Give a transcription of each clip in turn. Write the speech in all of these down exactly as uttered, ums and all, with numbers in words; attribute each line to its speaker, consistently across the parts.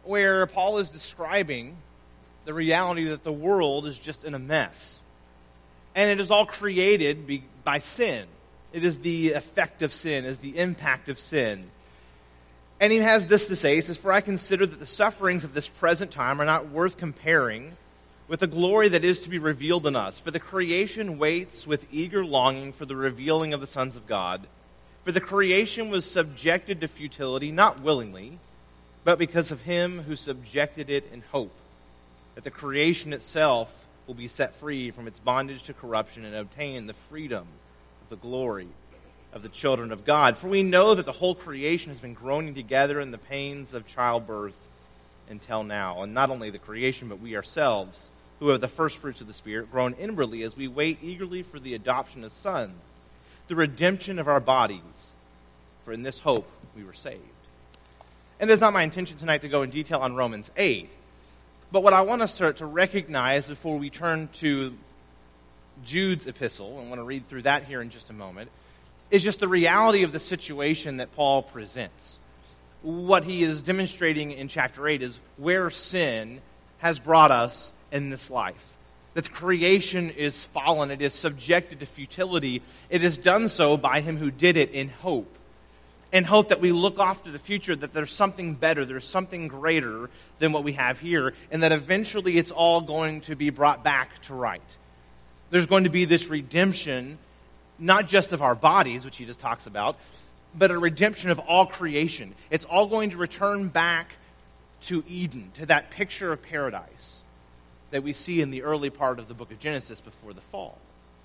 Speaker 1: where Paul is describing the reality that the world is just in a mess. And it is all created be, by sin. It is the effect of sin, is the impact of sin. And he has this to say, he says, "For I consider that the sufferings of this present time are not worth comparing with the glory that is to be revealed in us. For the creation waits with eager longing for the revealing of the sons of God. For the creation was subjected to futility, not willingly, but because of him who subjected it in hope, that the creation itself will be set free from its bondage to corruption and obtain the freedom of the glory of the children of God. For we know that the whole creation has been groaning together in the pains of childbirth until now." And not only the creation, but we ourselves, who are the first fruits of the Spirit, groan inwardly as we wait eagerly for the adoption as sons, the redemption of our bodies. For in this hope we were saved. And it's not my intention tonight to go in detail on Romans eight. But what I want us to, to recognize before we turn to Jude's epistle, and I want to read through that here in just a moment, is just the reality of the situation that Paul presents. What he is demonstrating in chapter eight is where sin has brought us in this life. That creation is fallen, it is subjected to futility. It is done so by him who did it in hope. In hope that we look off to the future, that there's something better, there's something greater than what we have here, and that eventually it's all going to be brought back to right. There's going to be this redemption, not just of our bodies, which he just talks about, but a redemption of all creation. It's all going to return back to Eden, to that picture of paradise that we see in the early part of the book of Genesis before the fall.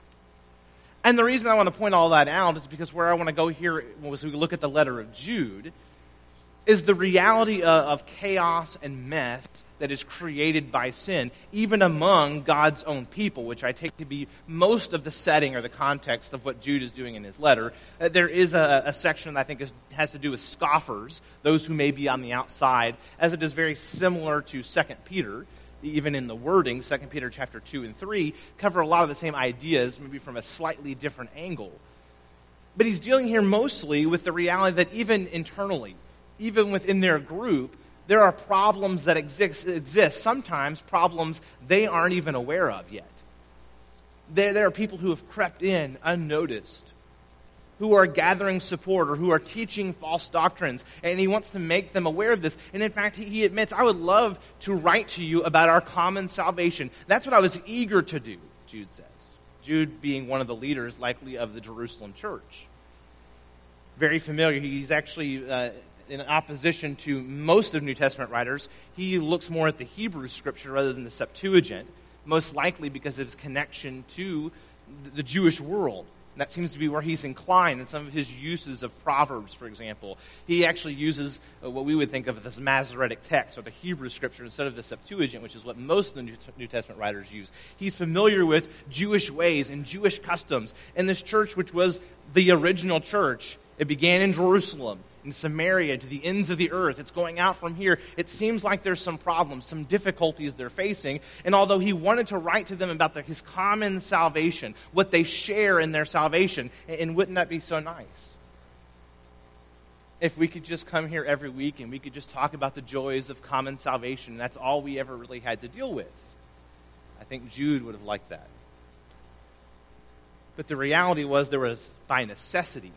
Speaker 1: And the reason I want to point all that out is because where I want to go here, as we look at the letter of Jude, is the reality of, of chaos and mess that is created by sin, even among God's own people, which I take to be most of the setting or the context of what Jude is doing in his letter. Uh, there is a, a section that I think is, has to do with scoffers, those who may be on the outside, as it is very similar to Second Peter. Even in the wording, Second Peter chapter two and three cover a lot of the same ideas, maybe from a slightly different angle. But he's dealing here mostly with the reality that even internally, even within their group, there are problems that exist, exist sometimes problems they aren't even aware of yet. There, there are people who have crept in unnoticed, who are gathering support or who are teaching false doctrines, and he wants to make them aware of this. And in fact, he admits, "I would love to write to you about our common salvation." That's what I was eager to do, Jude says. Jude being one of the leaders, likely, of the Jerusalem church. Very familiar. He's actually, uh, in opposition to most of New Testament writers, he looks more at the Hebrew scripture rather than the Septuagint, most likely because of his connection to the Jewish world. And that seems to be where he's inclined in some of his uses of Proverbs, for example. He actually uses uh, what we would think of as Masoretic text, or the Hebrew scripture, instead of the Septuagint, which is what most of the New, New Testament writers use. He's familiar with Jewish ways and Jewish customs. And this church, which was the original church, it began in Jerusalem, in Samaria, to the ends of the earth. It's going out from here. It seems like there's some problems, some difficulties they're facing. And although he wanted to write to them about the, his common salvation, what they share in their salvation, and, and wouldn't that be so nice? If we could just come here every week and we could just talk about the joys of common salvation, and that's all we ever really had to deal with. I think Jude would have liked that. But the reality was there was, by necessity,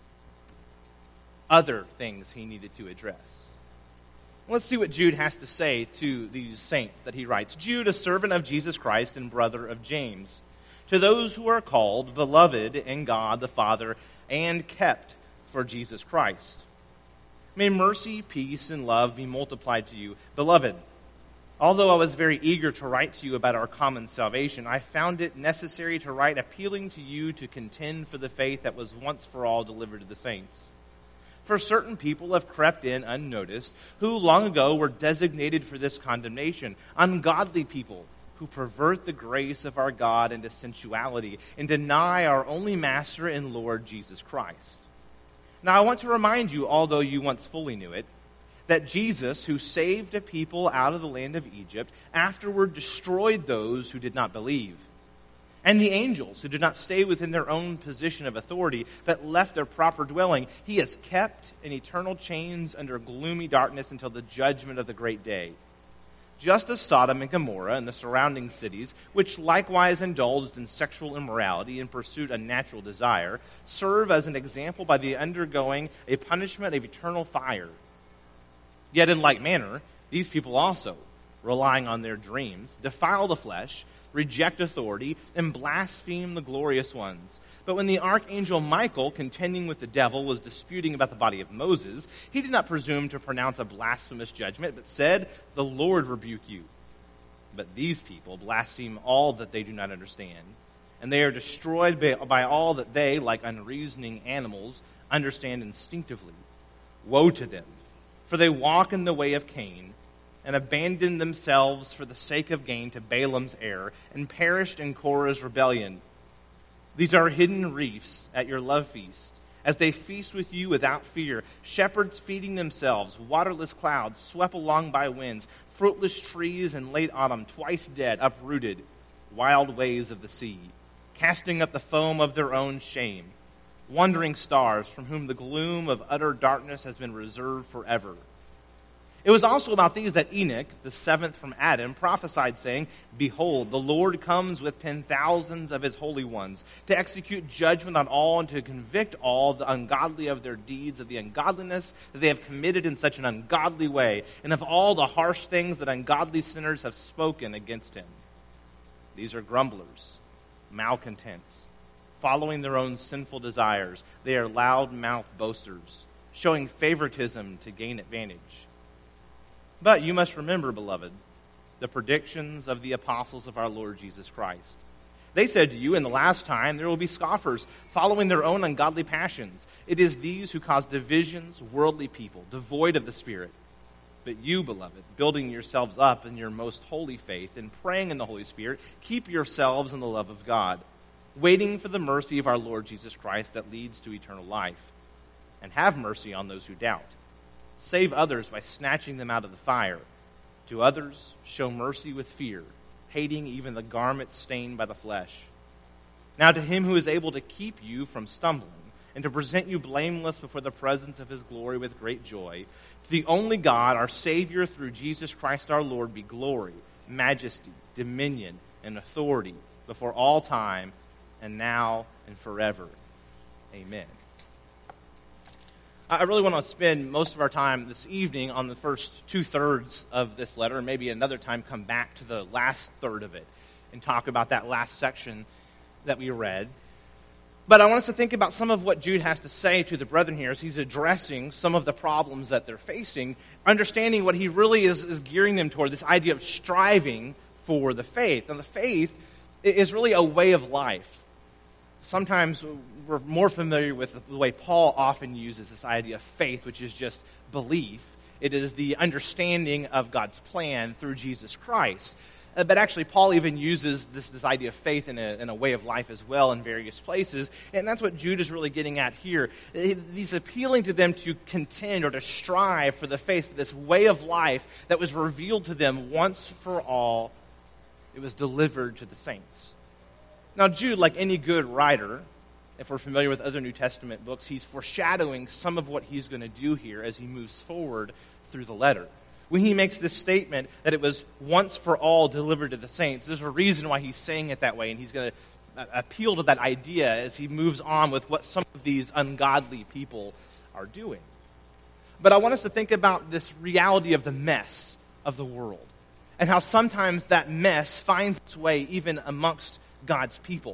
Speaker 1: other things he needed to address. Let's see what Jude has to say to these saints that he writes. "Jude, a servant of Jesus Christ and brother of James, to those who are called, beloved in God the Father, and kept for Jesus Christ. May mercy, peace, and love be multiplied to you. Beloved, although I was very eager to write to you about our common salvation, I found it necessary to write appealing to you to contend for the faith that was once for all delivered to the saints. For certain people have crept in unnoticed, who long ago were designated for this condemnation, ungodly people who pervert the grace of our God into sensuality and deny our only Master and Lord Jesus Christ. Now I want to remind you, although you once fully knew it, that Jesus, who saved a people out of the land of Egypt, afterward destroyed those who did not believe. And the angels, who did not stay within their own position of authority, but left their proper dwelling, he has kept in eternal chains under gloomy darkness until the judgment of the great day. Just as Sodom and Gomorrah and the surrounding cities, which likewise indulged in sexual immorality and pursued unnatural desire, serve as an example by the undergoing a punishment of eternal fire. Yet in like manner, these people also, relying on their dreams, defile the flesh, reject authority, and blaspheme the glorious ones. But when the archangel Michael, contending with the devil, was disputing about the body of Moses, he did not presume to pronounce a blasphemous judgment, but said, "The Lord rebuke you." But these people blaspheme all that they do not understand, and they are destroyed by, by all that they, like unreasoning animals, understand instinctively. Woe to them, for they walk in the way of Cain, and abandoned themselves for the sake of gain to Balaam's error, and perished in Korah's rebellion. These are hidden reefs at your love feasts, as they feast with you without fear, shepherds feeding themselves, waterless clouds swept along by winds, fruitless trees in late autumn, twice dead, uprooted, wild waves of the sea, casting up the foam of their own shame, wandering stars from whom the gloom of utter darkness has been reserved forever. It was also about these that Enoch, the seventh from Adam, prophesied, saying, "Behold, the Lord comes with ten thousands of his holy ones, to execute judgment on all and to convict all the ungodly of their deeds, of the ungodliness that they have committed in such an ungodly way, and of all the harsh things that ungodly sinners have spoken against him." These are grumblers, malcontents, following their own sinful desires. They are loud-mouthed boasters, showing favoritism to gain advantage. But you must remember, beloved, the predictions of the apostles of our Lord Jesus Christ. They said to you, "In the last time there will be scoffers, following their own ungodly passions. It is these who cause divisions, worldly people, devoid of the Spirit. But you, beloved, building yourselves up in your most holy faith and praying in the Holy Spirit, keep yourselves in the love of God, waiting for the mercy of our Lord Jesus Christ that leads to eternal life. And have mercy on those who doubt. Save others by snatching them out of the fire. To others, show mercy with fear, hating even the garments stained by the flesh. Now to him who is able to keep you from stumbling and to present you blameless before the presence of his glory with great joy, to the only God, our Savior, through Jesus Christ our Lord, be glory, majesty, dominion, and authority before all time, and now and forever. Amen. I really want to spend most of our time this evening on the first two-thirds of this letter, and maybe another time come back to the last third of it and talk about that last section that we read. But I want us to think about some of what Jude has to say to the brethren here as he's addressing some of the problems that they're facing, understanding what he really is, is gearing them toward, this idea of striving for the faith. And the faith is really a way of life. Sometimes we're more familiar with the way Paul often uses this idea of faith, which is just belief. It is the understanding of God's plan through Jesus Christ. Uh, but actually, Paul even uses this, this idea of faith in a, in a way of life as well in various places. And that's what Jude is really getting at here. He's appealing to them to contend or to strive for the faith, for this way of life that was revealed to them once for all. It was delivered to the saints. Now, Jude, like any good writer, if we're familiar with other New Testament books, he's foreshadowing some of what he's going to do here as he moves forward through the letter. When he makes this statement that it was once for all delivered to the saints, there's a reason why he's saying it that way, and he's going to appeal to that idea as he moves on with what some of these ungodly people are doing. But I want us to think about this reality of the mess of the world, and how sometimes that mess finds its way even amongst God's people.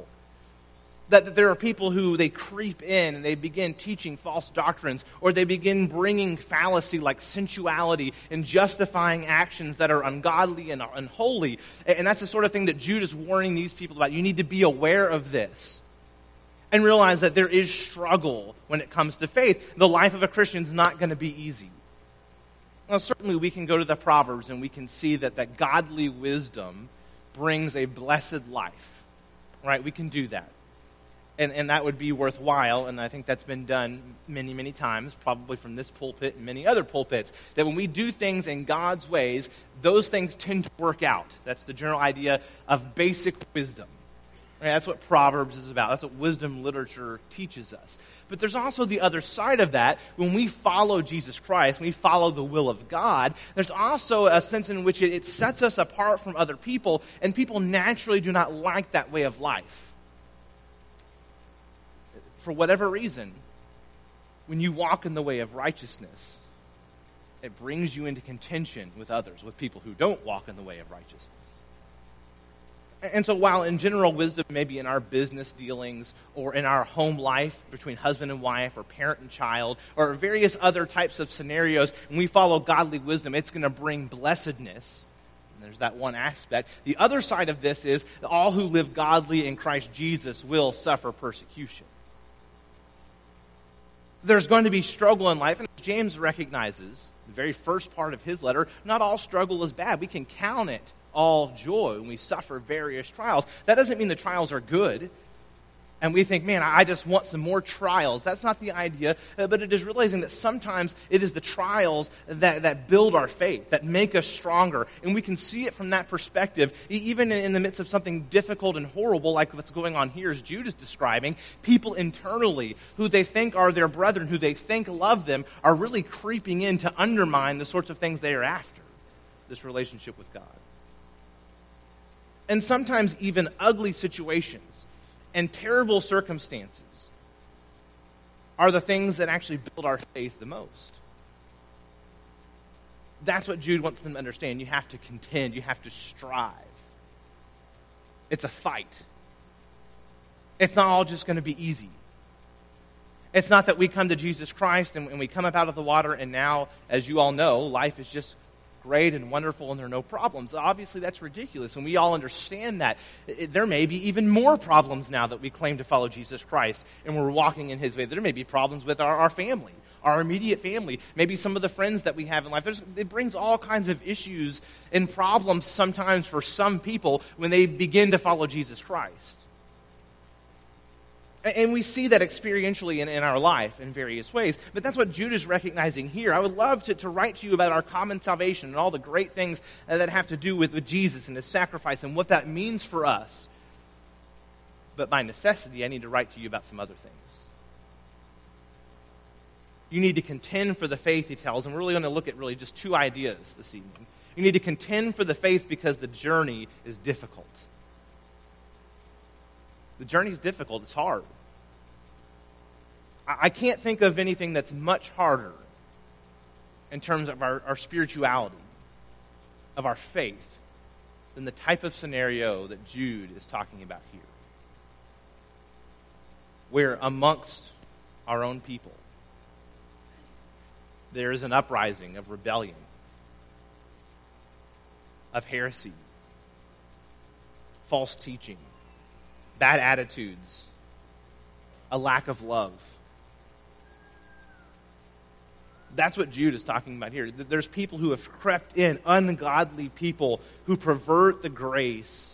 Speaker 1: That, that there are people who they creep in and they begin teaching false doctrines, or they begin bringing fallacy like sensuality and justifying actions that are ungodly and unholy. And that's the sort of thing that Jude is warning these people about. You need to be aware of this and realize that there is struggle when it comes to faith. The life of a Christian is not going to be easy. Now, certainly we can go to the Proverbs and we can see that, that godly wisdom brings a blessed life. Right? We can do that. And and that would be worthwhile, and I think that's been done many, many times, probably from this pulpit and many other pulpits, that when we do things in God's ways, those things tend to work out. That's the general idea of basic wisdom. Right? That's what Proverbs is about. That's what wisdom literature teaches us. But there's also the other side of that. When we follow Jesus Christ, when we follow the will of God, there's also a sense in which it, it sets us apart from other people, and people naturally do not like that way of life. For whatever reason, when you walk in the way of righteousness, it brings you into contention with others, with people who don't walk in the way of righteousness. And so while in general wisdom may be in our business dealings or in our home life between husband and wife or parent and child or various other types of scenarios, when we follow godly wisdom, it's going to bring blessedness. And there's that one aspect. The other side of this is that all who live godly in Christ Jesus will suffer persecution. There's going to be struggle in life, and James recognizes, the very first part of his letter, not all struggle is bad. We can count it all joy when we suffer various trials. That doesn't mean the trials are good, and we think, man, I just want some more trials. That's not the idea, but it is realizing that sometimes it is the trials that, that build our faith, that make us stronger, and we can see it from that perspective, even in the midst of something difficult and horrible like what's going on here as Jude is describing. People internally who they think are their brethren, who they think love them, are really creeping in to undermine the sorts of things they are after, this relationship with God. And sometimes even ugly situations and terrible circumstances are the things that actually build our faith the most. That's what Jude wants them to understand. You have to contend. You have to strive. It's a fight. It's not all just going to be easy. It's not that we come to Jesus Christ and, and we come up out of the water and now, as you all know, life is just great and wonderful and there are no problems. Obviously, that's ridiculous, and we all understand that. It, there may be even more problems now that we claim to follow Jesus Christ and we're walking in his way. There may be problems with our, our family, our immediate family, maybe some of the friends that we have in life. There's, it brings all kinds of issues and problems sometimes for some people when they begin to follow Jesus Christ. And we see that experientially in, in our life in various ways. But that's what Jude is recognizing here. I would love to, to write to you about our common salvation and all the great things that have to do with, with Jesus and his sacrifice and what that means for us. But by necessity, I need to write to you about some other things. You need to contend for the faith, he tells, and we're really going to look at really just two ideas this evening. You need to contend for the faith because the journey is difficult. The journey is difficult. It's hard. I can't think of anything that's much harder in terms of our, our spirituality, of our faith, than the type of scenario that Jude is talking about here. Where amongst our own people, there is an uprising of rebellion, of heresy, false teaching, bad attitudes, a lack of love. That's what Jude is talking about here. There's people who have crept in, ungodly people who pervert the grace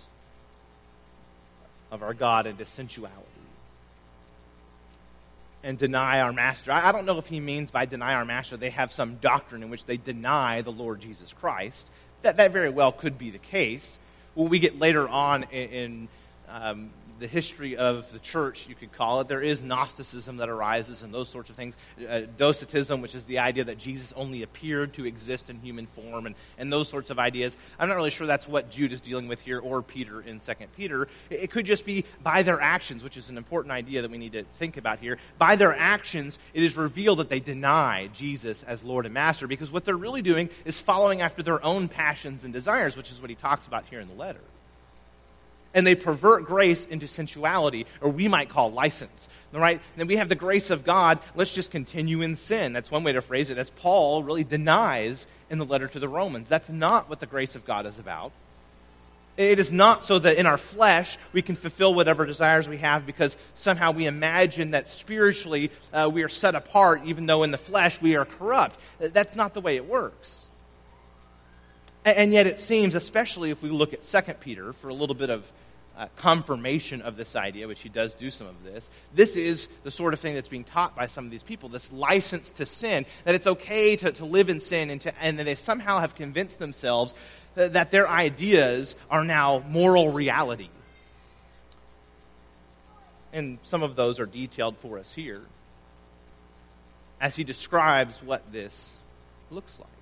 Speaker 1: of our God into sensuality and deny our master. I don't know if he means by deny our master they have some doctrine in which they deny the Lord Jesus Christ. That, that very well could be the case. When we get later on in, in um, the history of the church, you could call it, there is Gnosticism that arises and those sorts of things. Uh, Docetism, which is the idea that Jesus only appeared to exist in human form, and, and those sorts of ideas. I'm not really sure that's what Jude is dealing with here, or Peter in Second Peter. It, it could just be by their actions, which is an important idea that we need to think about here. By their actions, it is revealed that they deny Jesus as Lord and Master, because what they're really doing is following after their own passions and desires, which is what he talks about here in the letter. And they pervert grace into sensuality, or we might call license. All right? Then we have the grace of God. Let's just continue in sin. That's one way to phrase it, as Paul really denies in the letter to the Romans. That's not what the grace of God is about. It is not so that in our flesh we can fulfill whatever desires we have because somehow we imagine that spiritually uh, we are set apart even though in the flesh we are corrupt. That's not the way it works. And yet it seems, especially if we look at Second Peter for a little bit of uh, confirmation of this idea, which he does do some of this, this is the sort of thing that's being taught by some of these people, this license to sin, that it's okay to, to live in sin, and, to, and that they somehow have convinced themselves that, that their ideas are now moral reality. And some of those are detailed for us here as he describes what this looks like.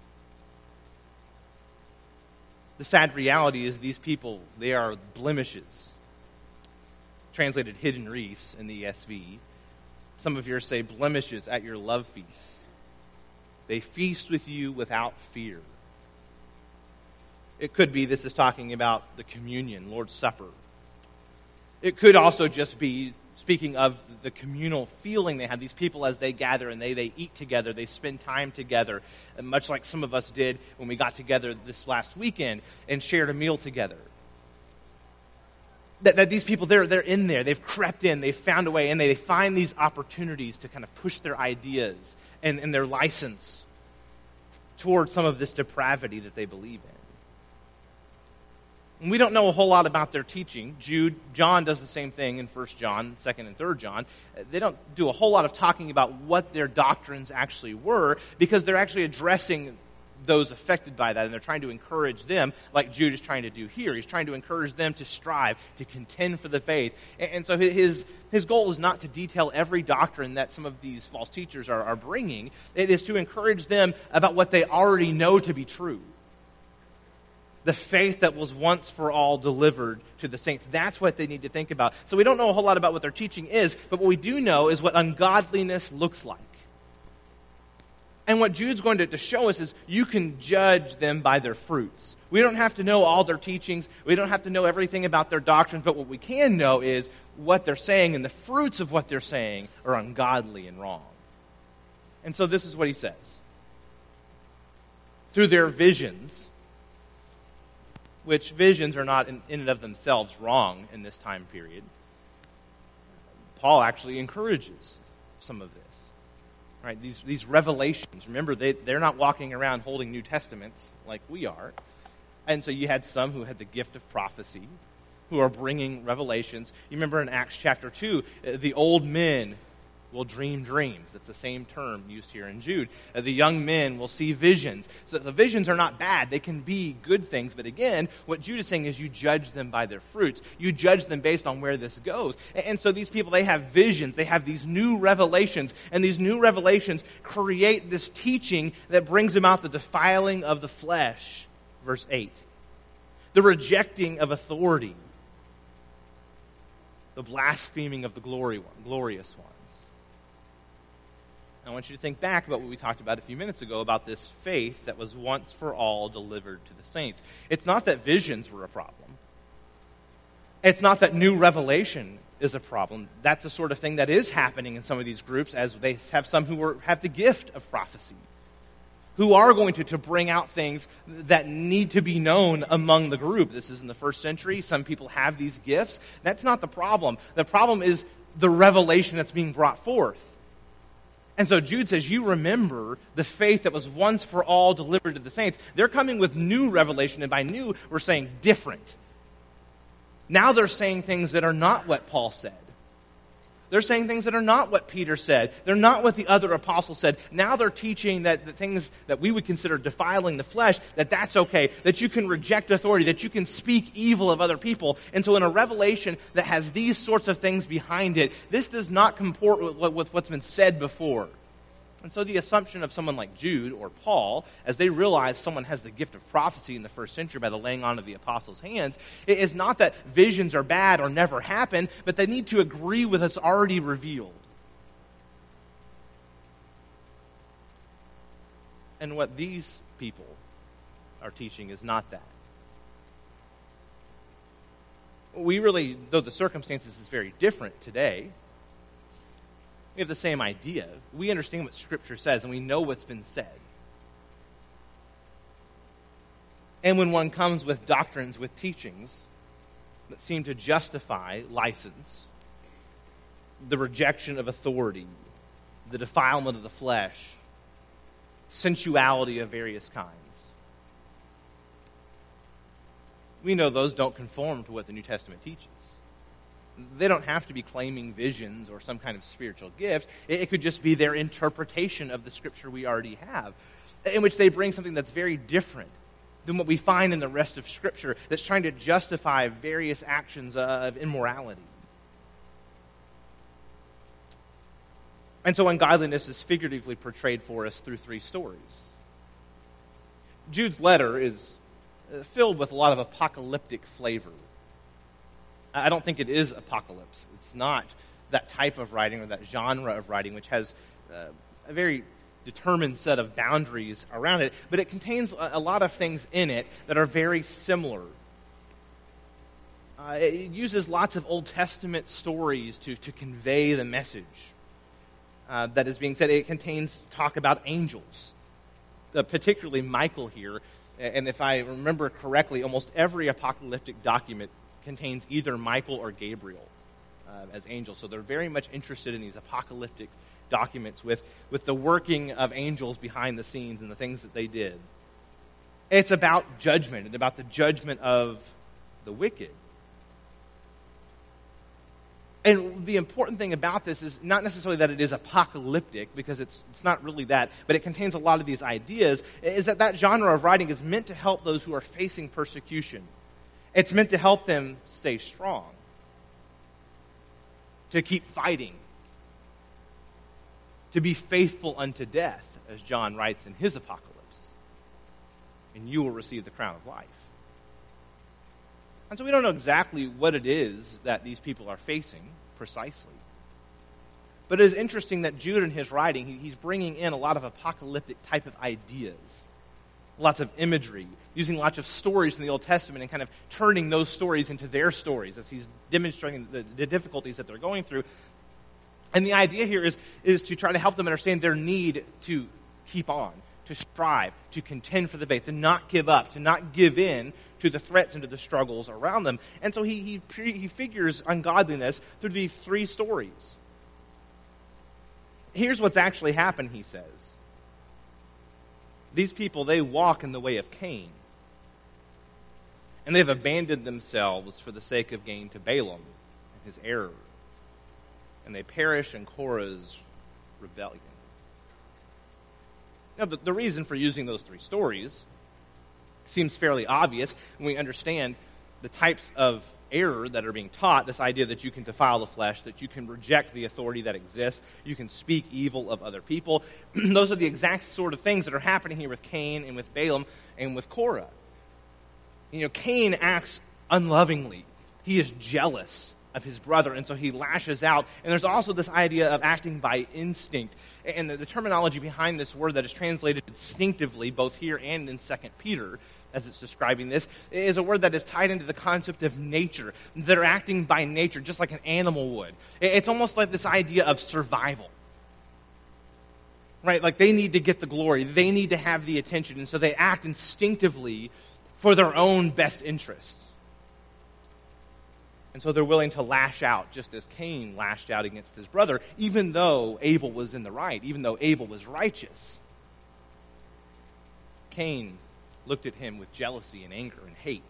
Speaker 1: The sad reality is these people, they are blemishes. Translated hidden reefs in the E S V. Some of yours say blemishes at your love feast. They feast with you without fear. It could be this is talking about the communion, Lord's Supper. It could also just be speaking of the communal feeling they have. These people, as they gather and they, they eat together, they spend time together, much like some of us did when we got together this last weekend and shared a meal together. That, that these people, they're, they're in there. They've crept in. They've found a way, and they, they find these opportunities to kind of push their ideas and, and their license towards some of this depravity that they believe in. And we don't know a whole lot about their teaching. Jude, John does the same thing in First John, Second and Third John. They don't do a whole lot of talking about what their doctrines actually were, because they're actually addressing those affected by that, and they're trying to encourage them, like Jude is trying to do here. He's trying to encourage them to strive, to contend for the faith. And, and so his, his goal is not to detail every doctrine that some of these false teachers are, are bringing. It is to encourage them about what they already know to be true. The faith that was once for all delivered to the saints. That's what they need to think about. So we don't know a whole lot about what their teaching is, but what we do know is what ungodliness looks like. And what Jude's going to, to show us is you can judge them by their fruits. We don't have to know all their teachings. We don't have to know everything about their doctrine, but what we can know is what they're saying, and the fruits of what they're saying are ungodly and wrong. And so this is what he says. Through their visions, which visions are not in, in and of themselves wrong in this time period, Paul actually encourages some of this. Right? These, these revelations, remember, they, they're not walking around holding New Testaments like we are. And so you had some who had the gift of prophecy, who are bringing revelations. You remember in Acts chapter two, the old men will dream dreams. That's the same term used here in Jude. Uh, the young men will see visions. So the visions are not bad. They can be good things. But again, what Jude is saying is you judge them by their fruits. You judge them based on where this goes. And, and so these people, they have visions. They have these new revelations. And these new revelations create this teaching that brings about the defiling of the flesh. Verse eight. The rejecting of authority. The blaspheming of the glory one, glorious ones. I want you to think back about what we talked about a few minutes ago about this faith that was once for all delivered to the saints. It's not that visions were a problem. It's not that new revelation is a problem. That's the sort of thing that is happening in some of these groups, as they have some who are, have the gift of prophecy, who are going to, to bring out things that need to be known among the group. This is in the first century. Some people have these gifts. That's not the problem. The problem is the revelation that's being brought forth. And so Jude says, you remember the faith that was once for all delivered to the saints. They're coming with new revelation, and by new, we're saying different. Now they're saying things that are not what Paul said. They're saying things that are not what Peter said. They're not what the other apostles said. Now they're teaching that the things that we would consider defiling the flesh, that that's okay, that you can reject authority, that you can speak evil of other people. And so in a revelation that has these sorts of things behind it, this does not comport with, with what's been said before. And so the assumption of someone like Jude or Paul, as they realize someone has the gift of prophecy in the first century by the laying on of the apostles' hands, it is not that visions are bad or never happen, but they need to agree with what's already revealed. And what these people are teaching is not that. We really, though the circumstances is very different today, we have the same idea. We understand what Scripture says, and we know what's been said. And when one comes with doctrines, with teachings that seem to justify license, the rejection of authority, the defilement of the flesh, sensuality of various kinds, we know those don't conform to what the New Testament teaches. They don't have to be claiming visions or some kind of spiritual gift. It could just be their interpretation of the Scripture we already have, in which they bring something that's very different than what we find in the rest of Scripture, that's trying to justify various actions of immorality. And so ungodliness is figuratively portrayed for us through three stories. Jude's letter is filled with a lot of apocalyptic flavor. I don't think it is apocalypse. It's not that type of writing or that genre of writing which has uh, a very determined set of boundaries around it, but it contains a, a lot of things in it that are very similar. Uh, it uses lots of Old Testament stories to, to convey the message uh, that is being said. It contains talk about angels, uh, particularly Michael here. And if I remember correctly, almost every apocalyptic document contains either Michael or Gabriel uh, as angels. So they're very much interested in these apocalyptic documents with, with the working of angels behind the scenes and the things that they did. It's about judgment and about the judgment of the wicked. And the important thing about this is not necessarily that it is apocalyptic, because it's it's not really that, but it contains a lot of these ideas, is that that genre of writing is meant to help those who are facing persecution. It's meant to help them stay strong, to keep fighting, to be faithful unto death, as John writes in his apocalypse, and you will receive the crown of life. And so we don't know exactly what it is that these people are facing precisely. But it is interesting that Jude in his writing, he, he's bringing in a lot of apocalyptic type of ideas, lots of imagery, using lots of stories from the Old Testament and kind of turning those stories into their stories as he's demonstrating the, the difficulties that they're going through. And the idea here is, is to try to help them understand their need to keep on, to strive, to contend for the faith, to not give up, to not give in to the threats and to the struggles around them. And so he he, he figures ungodliness through these three stories. Here's what's actually happened, he says. These people, they walk in the way of Cain. And they've abandoned themselves for the sake of gain to Balaam and his error. And they perish in Korah's rebellion. Now, the, the reason for using those three stories seems fairly obvious when we understand the types of error that are being taught, this idea that you can defile the flesh, that you can reject the authority that exists, you can speak evil of other people. Those are the exact sort of things that are happening here with Cain and with Balaam and with Korah. You know, Cain acts unlovingly. He is jealous of his brother, and so he lashes out. And there's also this idea of acting by instinct. And the, the terminology behind this word that is translated instinctively, both here and in Second Peter, as it's describing this, is a word that is tied into the concept of nature. They're acting by nature, just like an animal would. It's almost like this idea of survival. Right? Like they need to get the glory. They need to have the attention. And so they act instinctively for their own best interests. And so they're willing to lash out, just as Cain lashed out against his brother, even though Abel was in the right, even though Abel was righteous. Cain looked at him with jealousy and anger and hate.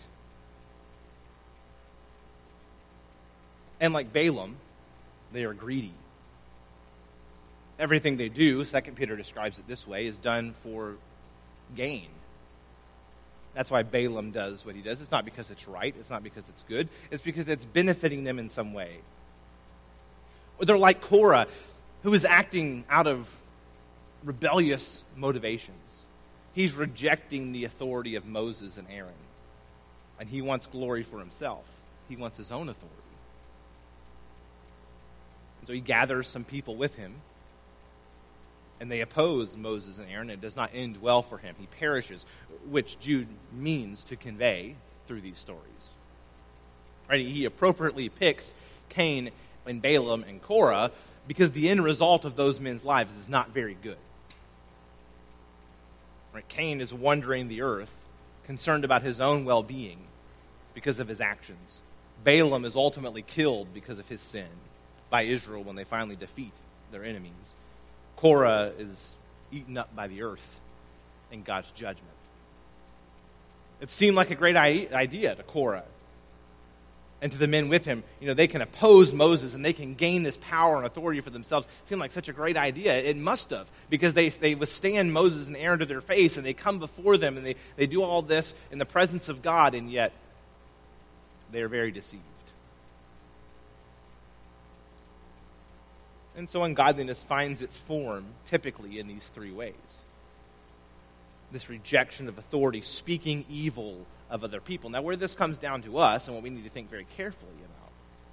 Speaker 1: And like Balaam, they are greedy. Everything they do, Second Peter describes it this way, is done for gain. That's why Balaam does what he does. It's not because it's right. It's not because it's good. It's because it's benefiting them in some way. Or they're like Korah, who is acting out of rebellious motivations. He's rejecting the authority of Moses and Aaron. And he wants glory for himself. He wants his own authority. And so he gathers some people with him. And they oppose Moses and Aaron. It does not end well for him. He perishes, which Jude means to convey through these stories. Right? He appropriately picks Cain and Balaam and Korah because the end result of those men's lives is not very good. Right? Cain is wandering the earth, concerned about his own well-being because of his actions. Balaam is ultimately killed because of his sin by Israel when they finally defeat their enemies. Korah is eaten up by the earth in God's judgment. It seemed like a great idea to Korah and to the men with him. You know, they can oppose Moses and they can gain this power and authority for themselves. It seemed like such a great idea. It must have, because they, they withstand Moses and Aaron to their face, and they come before them, and they, they do all this in the presence of God, and yet they are very deceived. And so ungodliness finds its form typically in these three ways. This rejection of authority, speaking evil of other people. Now, where this comes down to us and what we need to think very carefully about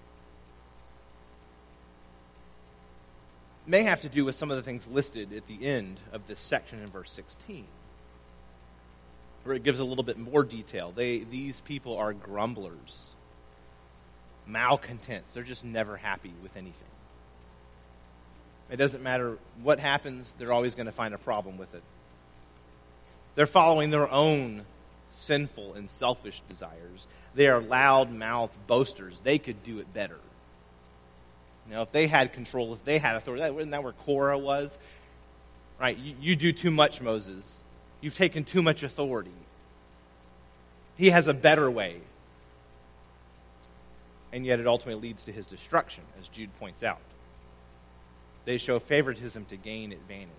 Speaker 1: may have to do with some of the things listed at the end of this section in verse sixteen, where it gives a little bit more detail. They, these people are grumblers, malcontents. They're just never happy with anything. It doesn't matter what happens, they're always going to find a problem with it. They're following their own sinful and selfish desires. They are loud-mouthed boasters. They could do it better. You know, if they had control, if they had authority, isn't that where Korah was? Right? You, you do too much, Moses. You've taken too much authority. He has a better way. And yet it ultimately leads to his destruction, as Jude points out. They show favoritism to gain advantage.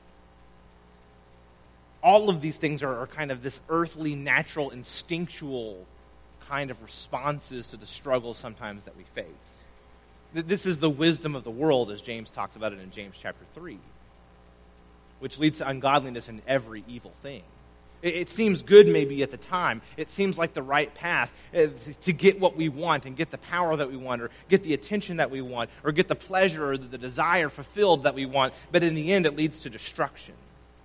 Speaker 1: All of these things are, are kind of this earthly, natural, instinctual kind of responses to the struggles sometimes that we face. This is the wisdom of the world, as James talks about it in James chapter three, which leads to ungodliness in every evil thing. It, it seems good maybe at the time. It seems like the right path uh, to get what we want and get the power that we want or get the attention that we want or get the pleasure or the desire fulfilled that we want. But in the end, it leads to destruction.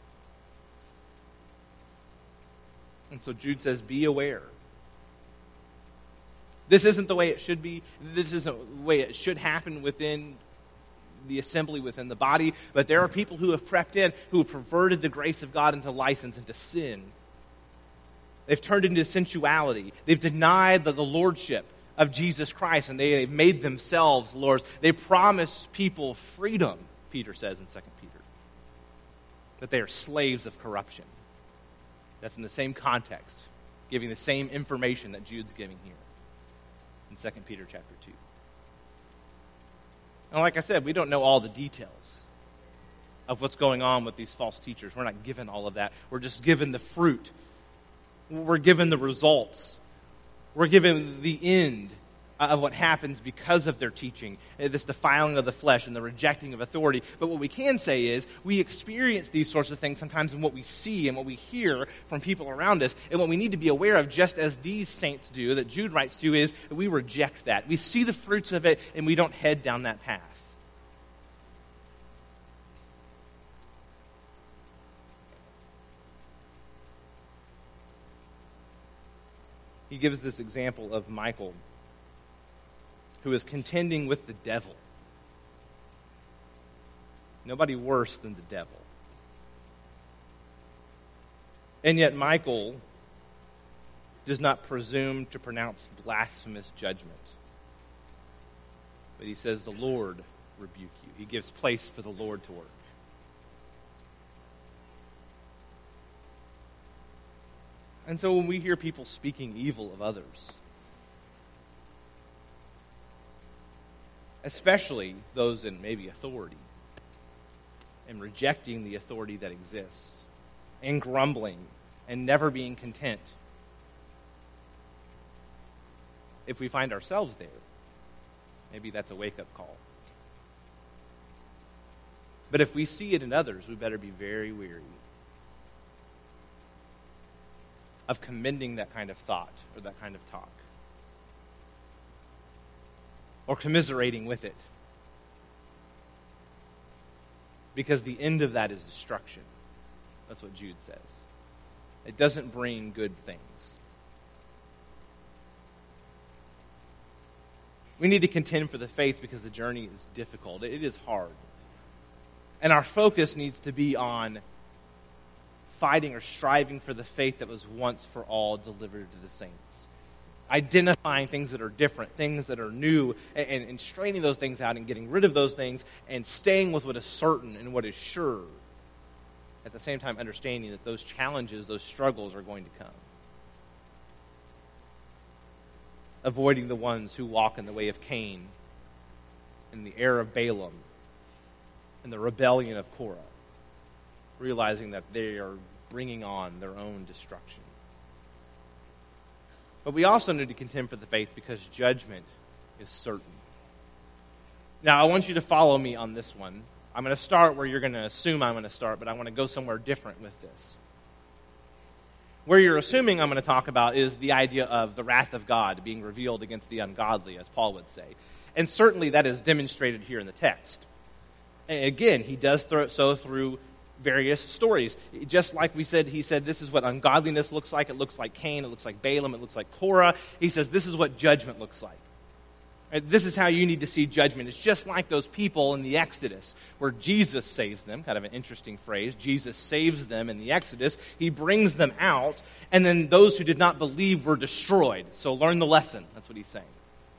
Speaker 1: And so Jude says, be aware. This isn't the way it should be. This isn't the way it should happen within the assembly, within the body. But there are people who have crept in, who have perverted the grace of God into license, into sin. They've turned into sensuality. They've denied the, the lordship of Jesus Christ, and they, they've made themselves lords. They promise people freedom, Peter says in Second Peter. That they are slaves of corruption. That's in the same context, giving the same information that Jude's giving here in Second Peter chapter two. And like I said, we don't know all the details of what's going on with these false teachers. We're not given all of that. We're just given the fruit. We're given the results. We're given the end of what happens because of their teaching, this defiling of the flesh and the rejecting of authority. But what we can say is we experience these sorts of things sometimes in what we see and what we hear from people around us. And what we need to be aware of, just as these saints do, that Jude writes to, is that we reject that. We see the fruits of it and we don't head down that path. He gives this example of Michael, who is contending with the devil. Nobody worse than the devil. And yet Michael does not presume to pronounce blasphemous judgment. But he says, the Lord rebuke you. He gives place for the Lord to work. And so when we hear people speaking evil of others, especially those in maybe authority, and rejecting the authority that exists, and grumbling, and never being content, if we find ourselves there, maybe that's a wake-up call. But if we see it in others, we better be very wary of commending that kind of thought or that kind of talk, or commiserating with it. Because the end of that is destruction. That's what Jude says. It doesn't bring good things. We need to contend for the faith because the journey is difficult. It is hard. And our focus needs to be on fighting or striving for the faith that was once for all delivered to the saints. Identifying things that are different, things that are new, and, and, and straining those things out and getting rid of those things and staying with what is certain and what is sure. At the same time, understanding that those challenges, those struggles are going to come. Avoiding the ones who walk in the way of Cain, in the error of Balaam, in the rebellion of Korah. Realizing that they are bringing on their own destruction. But we also need to contend for the faith because judgment is certain. Now, I want you to follow me on this one. I'm going to start where you're going to assume I'm going to start, but I want to go somewhere different with this. Where you're assuming I'm going to talk about is the idea of the wrath of God being revealed against the ungodly, as Paul would say. And certainly that is demonstrated here in the text. And again, he does throw, so through various stories. Just like we said, he said this is what ungodliness looks like. It looks like Cain. It looks like Balaam. It looks like Korah. He says this is what judgment looks like. Right? This is how you need to see judgment. It's just like those people in the Exodus where Jesus saves them. Kind of an interesting phrase. Jesus saves them in the Exodus. He brings them out. And then those who did not believe were destroyed. So learn the lesson. That's what he's saying.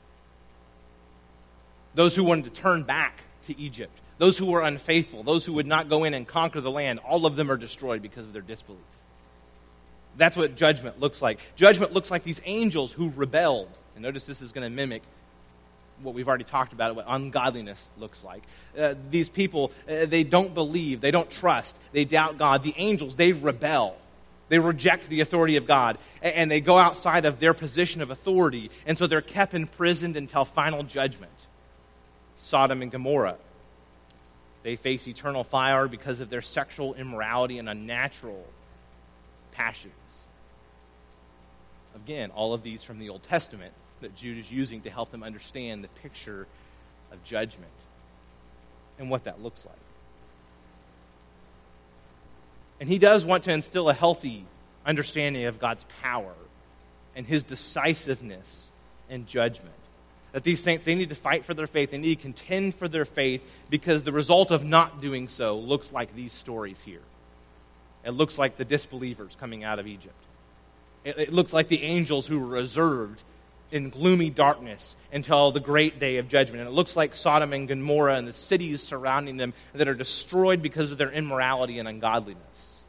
Speaker 1: Those who wanted to turn back to Egypt. Those who were unfaithful, those who would not go in and conquer the land, all of them are destroyed because of their disbelief. That's what judgment looks like. Judgment looks like these angels who rebelled. And notice this is going to mimic what we've already talked about, what ungodliness looks like. Uh, these people, uh, they don't believe, they don't trust, they doubt God. The angels, they rebel. They reject the authority of God, and, and they go outside of their position of authority, and so they're kept imprisoned until final judgment. Sodom and Gomorrah. They face eternal fire because of their sexual immorality and unnatural passions. Again, all of these from the Old Testament that Jude is using to help them understand the picture of judgment and what that looks like. And he does want to instill a healthy understanding of God's power and his decisiveness in judgment. That these saints, they need to fight for their faith. They need to contend for their faith because the result of not doing so looks like these stories here. It looks like the disbelievers coming out of Egypt. It, it looks like the angels who were reserved in gloomy darkness until the great day of judgment. And it looks like Sodom and Gomorrah and the cities surrounding them that are destroyed because of their immorality and ungodliness.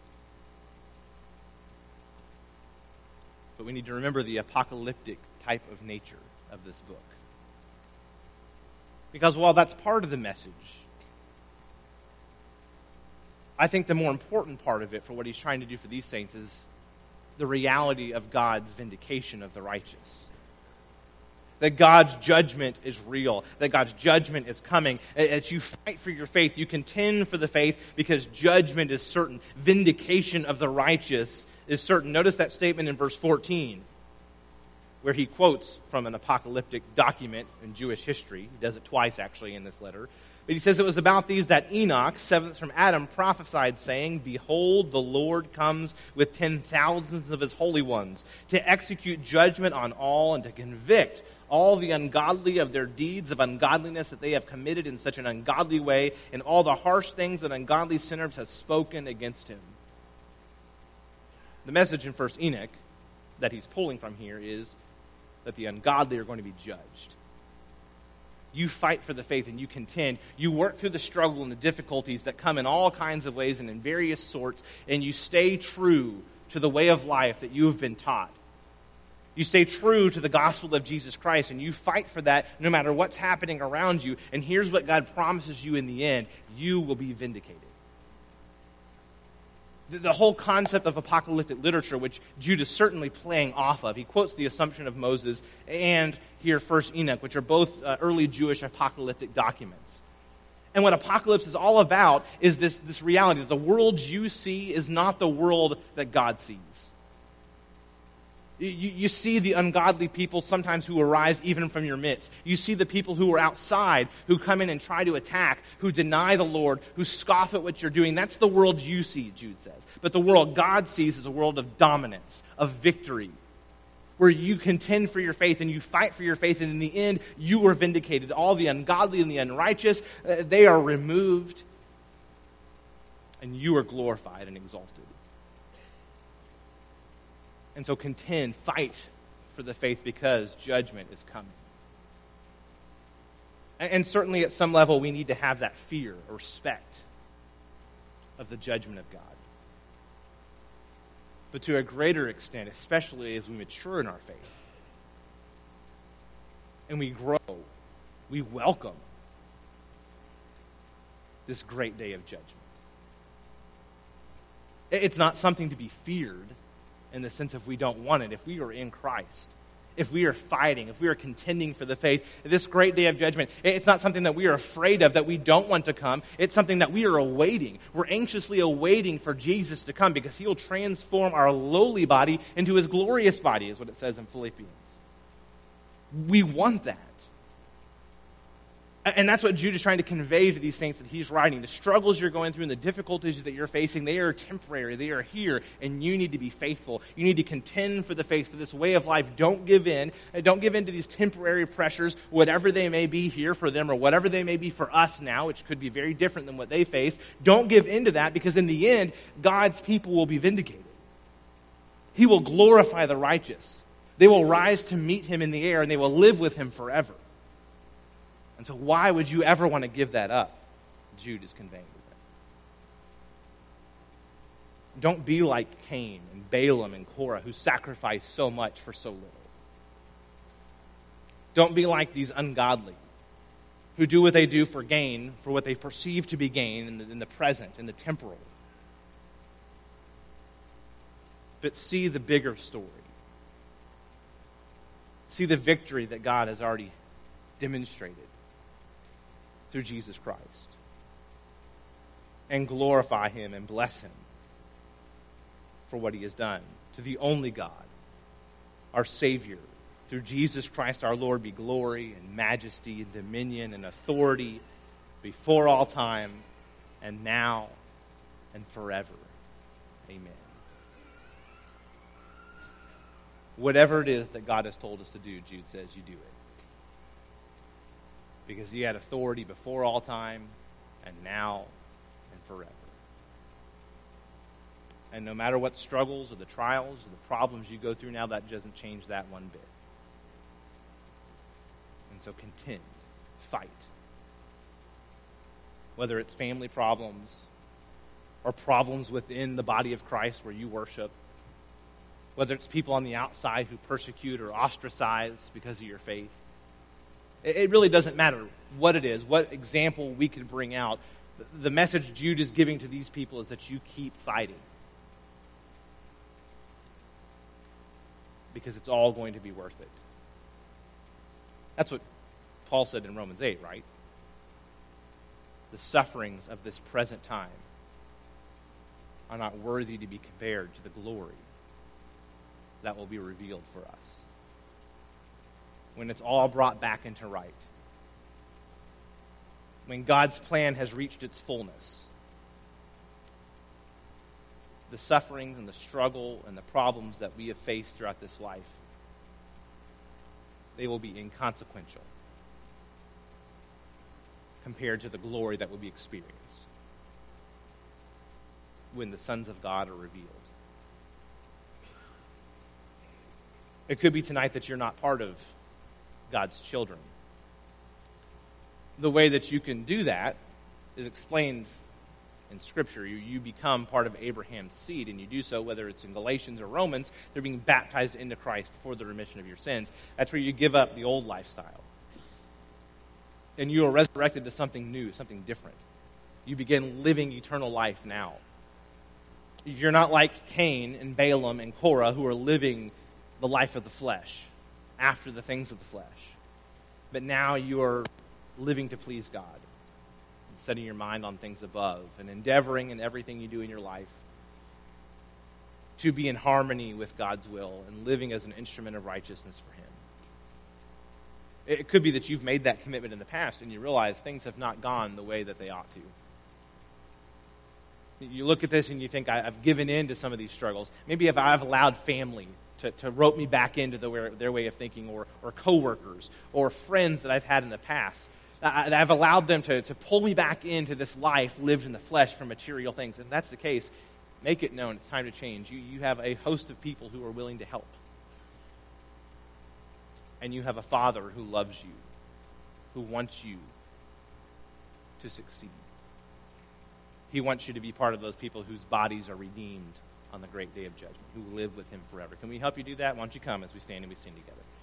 Speaker 1: But we need to remember the apocalyptic type of nature of this book. Because while that's part of the message, I think the more important part of it for what he's trying to do for these saints is the reality of God's vindication of the righteous. That God's judgment is real. That God's judgment is coming. As you fight for your faith, you contend for the faith because judgment is certain. Vindication of the righteous is certain. Notice that statement in verse fourteen. Where he quotes from an apocalyptic document in Jewish history. He does it twice, actually, in this letter. But he says, it was about these that Enoch, seventh from Adam, prophesied, saying, Behold, the Lord comes with ten thousands of his holy ones, to execute judgment on all and to convict all the ungodly of their deeds of ungodliness that they have committed in such an ungodly way, and all the harsh things that ungodly sinners have spoken against him. The message in First Enoch that he's pulling from here is that the ungodly are going to be judged. You fight for the faith and you contend. You work through the struggle and the difficulties that come in all kinds of ways and in various sorts, and you stay true to the way of life that you have been taught. You stay true to the gospel of Jesus Christ, and you fight for that no matter what's happening around you. And here's what God promises you in the end. You will be vindicated. The whole concept of apocalyptic literature, which Jude is certainly playing off of. He quotes the Assumption of Moses and here First Enoch, which are both uh, early Jewish apocalyptic documents. And what Apocalypse is all about is this, this reality that the world you see is not the world that God sees. You, you see the ungodly people sometimes who arise even from your midst. You see the people who are outside, who come in and try to attack, who deny the Lord, who scoff at what you're doing. That's the world you see, Jude says. But the world God sees is a world of dominance, of victory, where you contend for your faith and you fight for your faith, and in the end, you are vindicated. All the ungodly and the unrighteous, uh, they are removed, and you are glorified and exalted. And so contend, fight for the faith because judgment is coming. And, and certainly at some level we need to have that fear or respect of the judgment of God. But to a greater extent, especially as we mature in our faith and we grow, we welcome this great day of judgment. It's not something to be feared in the sense of we don't want it. If we are in Christ, if we are fighting, if we are contending for the faith, this great day of judgment, it's not something that we are afraid of, that we don't want to come. It's something that we are awaiting. We're anxiously awaiting for Jesus to come because he will transform our lowly body into his glorious body, is what it says in Philippians. We want that. And that's what Jude is trying to convey to these saints that he's writing. The struggles you're going through and the difficulties that you're facing, they are temporary. They are here, and you need to be faithful. You need to contend for the faith, for this way of life. Don't give in. Don't give in to these temporary pressures, whatever they may be here for them or whatever they may be for us now, which could be very different than what they faced. Don't give in to that, because in the end, God's people will be vindicated. He will glorify the righteous. They will rise to meet him in the air, and they will live with him forever. And so why would you ever want to give that up? Jude is conveying with that. Don't be like Cain and Balaam and Korah, who sacrificed so much for so little. Don't be like these ungodly, who do what they do for gain, for what they perceive to be gain in the, in the present, in the temporal. But see the bigger story. See the victory that God has already demonstrated through Jesus Christ, and glorify him and bless him for what he has done. To the only God, our Savior, through Jesus Christ our Lord, be glory and majesty and dominion and authority before all time and now and forever. Amen. Whatever it is that God has told us to do, Jude says, you do it. Because he had authority before all time, and now, and forever. And no matter what struggles or the trials or the problems you go through now, that doesn't change that one bit. And so contend, fight. Whether it's family problems or problems within the body of Christ where you worship, whether it's people on the outside who persecute or ostracize because of your faith. It really doesn't matter what it is, what example we could bring out. The message Jude is giving to these people is that you keep fighting. Because it's all going to be worth it. That's what Paul said in Romans eight, right? The sufferings of this present time are not worthy to be compared to the glory that will be revealed for us when it's all brought back into right. When God's plan has reached its fullness. The sufferings and the struggle and the problems that we have faced throughout this life, they will be inconsequential compared to the glory that will be experienced when the sons of God are revealed. It could be tonight that you're not part of God's children. The way that you can do that is explained in Scripture. You, you become part of Abraham's seed, and you do so whether it's in Galatians or Romans. They're being baptized into Christ for the remission of your sins. That's where you give up the old lifestyle. And you are resurrected to something new, something different. You begin living eternal life now. You're not like Cain and Balaam and Korah, who are living the life of the flesh, after the things of the flesh. But now you are living to please God, and setting your mind on things above, and endeavoring in everything you do in your life to be in harmony with God's will and living as an instrument of righteousness for him. It could be that you've made that commitment in the past and you realize things have not gone the way that they ought to. You look at this and you think, I've given in to some of these struggles. Maybe if I've allowed family To, to rope me back into the, their way of thinking, or, or coworkers, or friends that I've had in the past. I, I've allowed them to, to pull me back into this life lived in the flesh for material things. If that's the case, make it known. It's time to change. You, you have a host of people who are willing to help. And you have a Father who loves you, who wants you to succeed. He wants you to be part of those people whose bodies are redeemed on the great day of judgment, who will live with him forever. Can we help you do that? Why don't you come as we stand and we sing together?